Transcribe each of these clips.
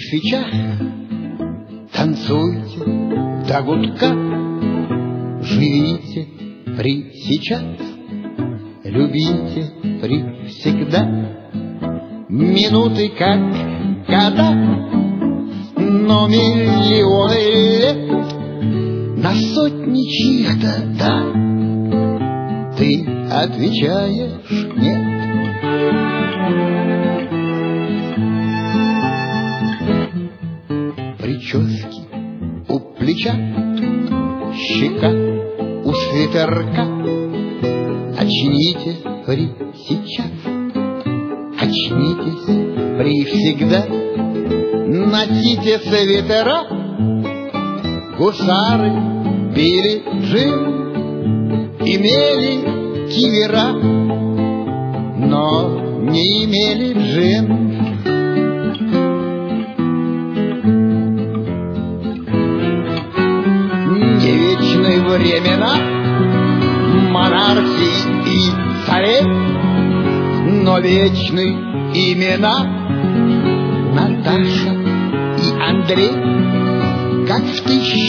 свечах, танцуйте до гудка, живите при сейчас, любите при всегда. Минуты как года, но миллионы лет на сотни чьих-то «да» ты отвечаешь «нет». Прически у плеча, щека у свитерка. Очните при сейчас, очнитесь при всегда. Носите свитера, гусары пили джин, имели кивера, но не имели джин. Не вечны времена монархии и царей, но вечны имена Наташа и Андрей. Как в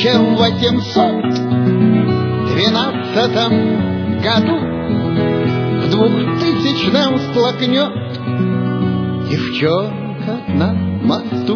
1812 году в 2000-м всплакнет девчонка на мосту.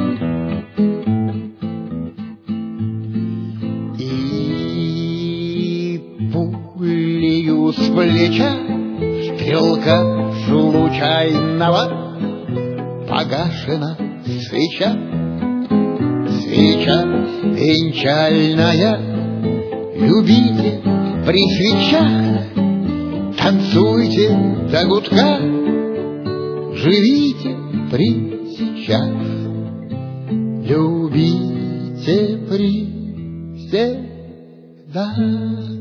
И пулею с плеча стрелка случайного погашена свеча. Свеча венчальная, любите при свечах, танцуйте до гудка, живите при сейчас, любите при всегда.